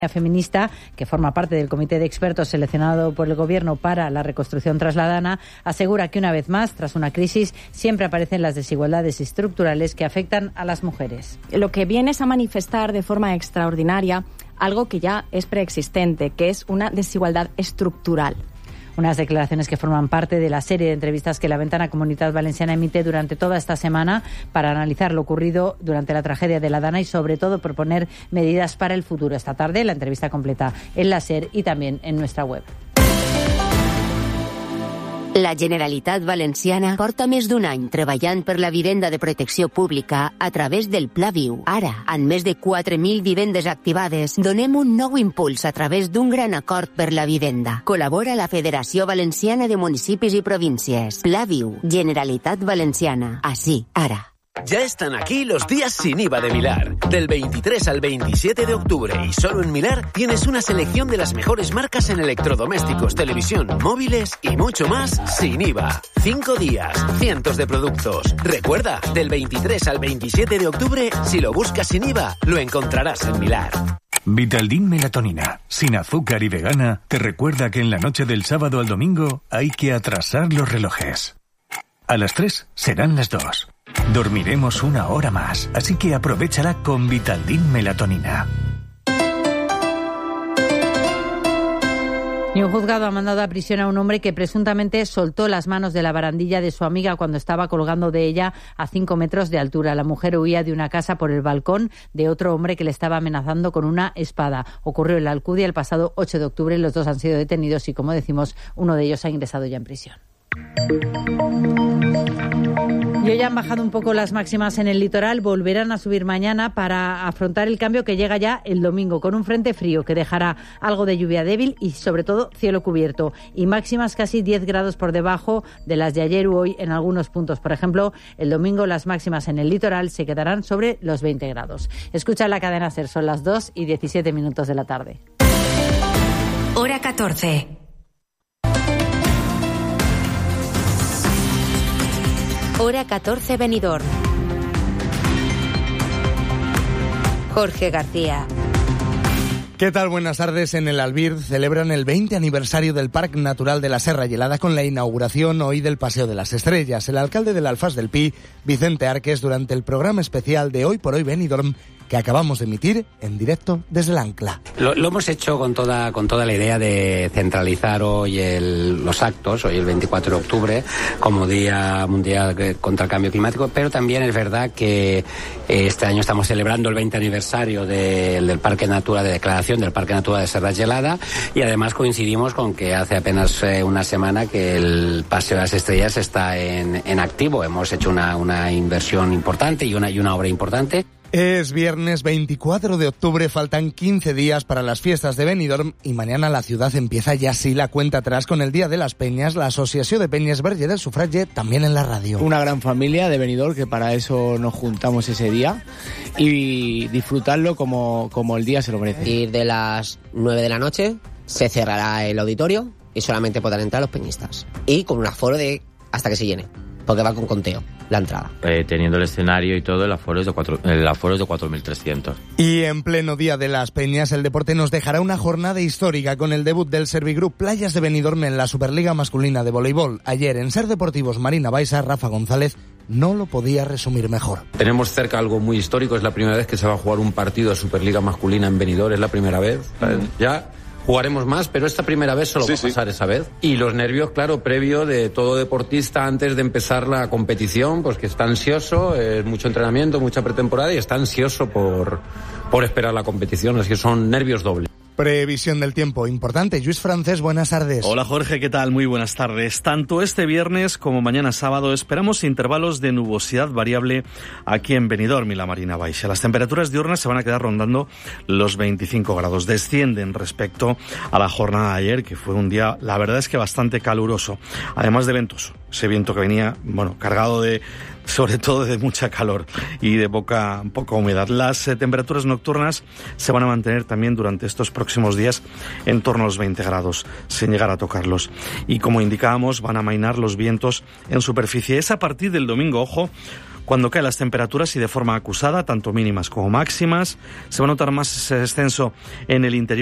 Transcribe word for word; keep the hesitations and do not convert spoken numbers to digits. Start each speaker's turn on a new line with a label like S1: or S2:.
S1: feminista, que forma parte del comité de expertos seleccionado por el Gobierno para la reconstrucción tras la Dana, asegura que una vez más, tras una crisis, siempre aparecen las desigualdades estructurales que afectan a las mujeres.
S2: Lo que viene es a manifestar de forma extraordinaria algo que ya es preexistente, que es una desigualdad estructural.
S1: Unas declaraciones que forman parte de la serie de entrevistas que la Ventana Comunitat Valenciana emite durante toda esta semana para analizar lo ocurrido durante la tragedia de la Dana y, sobre todo, proponer medidas para el futuro. Esta tarde, la entrevista completa en la SER y también en nuestra web.
S3: La Generalitat Valenciana porta més d'un any treballant per la vivenda de protecció pública a través del Pla Viu. Ara, amb més de quatre mil vivendes activades, donem un nou impuls a través d'un gran acord per la vivenda. Col·labora la Federació Valenciana de Municipis i Províncies. Pla Viu, Generalitat Valenciana. Así, ara.
S4: Ya están aquí los días sin I V A de Milar. Del veintitrés al veintisiete de octubre y solo en Milar tienes una selección de las mejores marcas en electrodomésticos, televisión, móviles y mucho más sin I V A. Cinco días, cientos de productos. Recuerda, del veintitrés al veintisiete de octubre, si lo buscas sin I V A, lo encontrarás en Milar.
S5: Vitaldin Melatonina, sin azúcar y vegana, te recuerda que en la noche del sábado al domingo hay que atrasar los relojes. A las tres serán las dos. Dormiremos una hora más, así que aprovéchala con Vitaldin Melatonina.
S1: Y un juzgado ha mandado a prisión a un hombre que presuntamente soltó las manos de la barandilla de su amiga cuando estaba colgando de ella a cinco metros de altura. La mujer huía de una casa por el balcón de otro hombre que le estaba amenazando con una espada. Ocurrió en la Alcudia el pasado ocho de octubre. Los dos han sido detenidos y, como decimos, uno de ellos ha ingresado ya en prisión. Y hoy han bajado un poco las máximas en el litoral, volverán a subir mañana para afrontar el cambio que llega ya el domingo, con un frente frío que dejará algo de lluvia débil y, sobre todo, cielo cubierto. Y máximas casi diez grados por debajo de las de ayer u hoy en algunos puntos. Por ejemplo, el domingo las máximas en el litoral se quedarán sobre los veinte grados. Escucha la cadena SER, son las dos y diecisiete minutos de la tarde.
S3: Hora catorce. Hora catorce Benidorm. Jorge García.
S6: ¿Qué tal? Buenas tardes. En el Albir celebran el veinte aniversario del Parque Natural de la Serra Gelada con la inauguración hoy del Paseo de las Estrellas. El alcalde del Alfàs del Pi, Vicente Arques, durante el programa especial de Hoy por Hoy Benidorm, que acabamos de emitir en directo desde el Ancla.
S7: Lo, lo hemos hecho con toda con toda la idea de centralizar hoy el, los actos, hoy el veinticuatro de octubre, como Día Mundial contra el Cambio Climático, pero también es verdad que este año estamos celebrando el veinte aniversario de, del Parque Natural, de declaración del Parque Natural de Serra Gelada, y además coincidimos con que hace apenas eh, una semana que el Paseo de las Estrellas está en, en activo. Hemos hecho una, una inversión importante y una, y una obra importante.
S6: Es viernes veinticuatro de octubre, faltan quince días para las fiestas de Benidorm y mañana la ciudad empieza ya sí la cuenta atrás con el Día de las Peñas, la Asociación de Peñas Verge del Sufragio, también en la radio.
S8: Una gran familia de Benidorm, que para eso nos juntamos ese día y disfrutarlo como, como el día se lo merece.
S9: A partir de las nueve de la noche se cerrará el auditorio y solamente podrán entrar los peñistas. Y con un aforo de hasta que se llene, porque va con conteo la entrada.
S10: Eh, teniendo el escenario y todo, el aforo es de cuatro, el aforo es de cuatro mil trescientos.
S6: Y en pleno Día de las Peñas, el deporte nos dejará una jornada histórica con el debut del Servigroup Playas de Benidorm en la Superliga Masculina de Voleibol. Ayer en Ser Deportivos Marina Baixa, Rafa González no lo podía resumir mejor.
S11: Tenemos cerca algo muy histórico, es la primera vez que se va a jugar un partido de Superliga Masculina en Benidorm, es la primera vez. Mm. Ya jugaremos más, pero esta primera vez solo sí, va a pasar sí. esa vez. Y los nervios, claro, previo de todo deportista antes de empezar la competición, pues que está ansioso, eh, mucho entrenamiento, mucha pretemporada y está ansioso por, por esperar la competición, así que son nervios dobles.
S6: Previsión del tiempo importante. Lluís Francés, buenas tardes.
S12: Hola Jorge, ¿qué tal? Muy buenas tardes. Tanto este viernes como mañana sábado esperamos intervalos de nubosidad variable aquí en Benidorm y la Marina Baixa. Las temperaturas diurnas se van a quedar rondando los veinticinco grados. Descienden respecto a la jornada de ayer, que fue un día, la verdad es que bastante caluroso, además de ventoso. ese viento que venía, bueno, cargado de, sobre todo de mucha calor y de poca, poca humedad. Las eh, temperaturas nocturnas se van a mantener también durante estos próximos días en torno a los veinte grados, sin llegar a tocarlos. Y como indicábamos, van a amainar los vientos en superficie. Es a partir del domingo, ojo, cuando caen las temperaturas y de forma acusada, tanto mínimas como máximas. Se va a notar más ese descenso en el interior